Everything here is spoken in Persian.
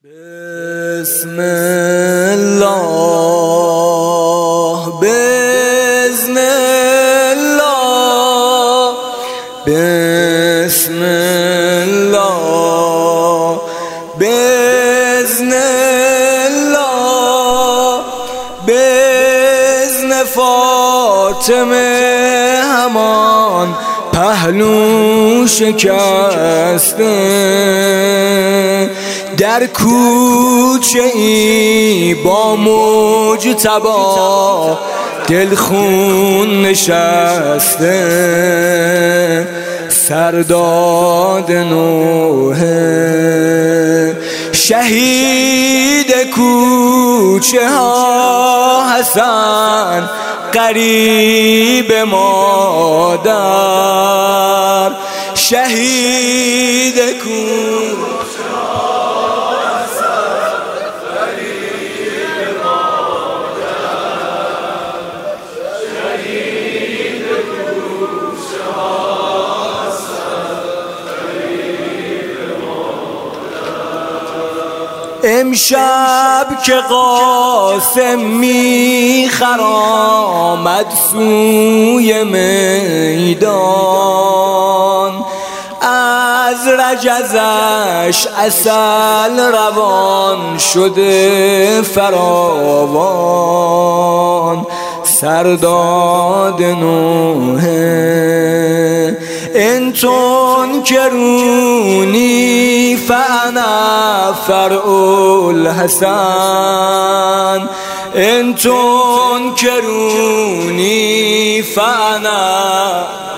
بسم الله بإذن الله بسم الله بإذن الله بإذن فاطمه همان پهلو شکسته در کوچه ای با مجتبی دلخون نشسته سرداد نوح شهید کوچه ها حسن قریب مادر شهید کوچه امشب که قاسم میخرامد سوی میدان از رجزش عسل روان شده فراوان سرداد نوح ان تنکرونی فانا فرع الحسن ان تنکرونی فانا